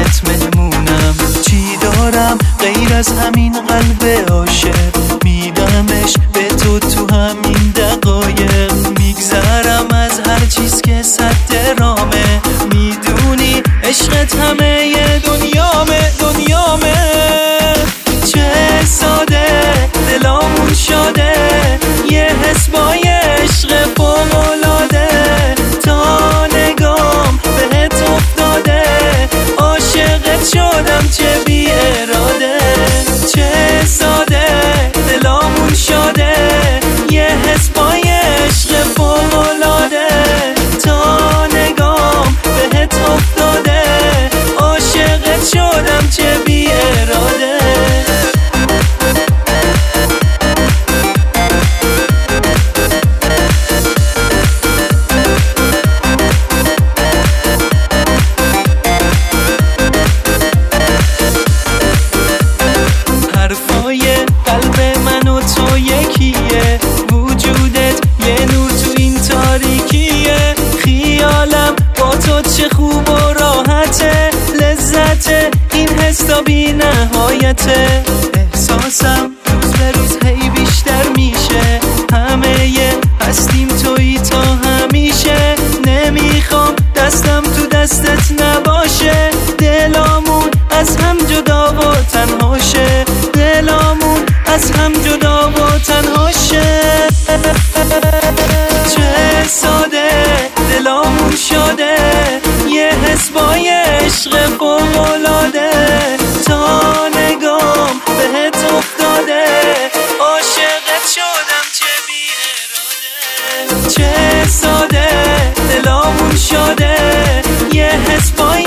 خونت مهمونم. چی دارم غیر از همین قلب عاشق، میدمش به تو تو همین دقایق. میگذرم از هر چیز که صد درامه، میدونی عشقت همه دنیامه دنیامه. چه ساده دلامون شده، یه حس با عشق فوق‌العاده. تا نگام بهت افتاده، عاشقت شدم چه بی اراده. چه ساده دلامون شده، یه حس با عشق فوق‌العاده. تا نگام بهت افتاده، عاشقت شدم چه بی اراده. قلب من و تو یکیه، وجودت یه نور تو این تاریکیه. خیالم با تو چه خوب و راحته، لذت این حس تا بی نهایته. احساسم روز به روز هی بیشتر میشه، همه هستیم تویی تا همیشه. نمیخوام دستم تو دستت نباشه، دلامون از هم جدا و تنها شه. دلامون از هم جدا و تنها شه. چه ساده دلامون شده، یه حس با عشق فوق‌العاده. تا نگام بهت افتاده، عاشقت شدم چه بی اراده. چه ساده دلامون شده، یه حس با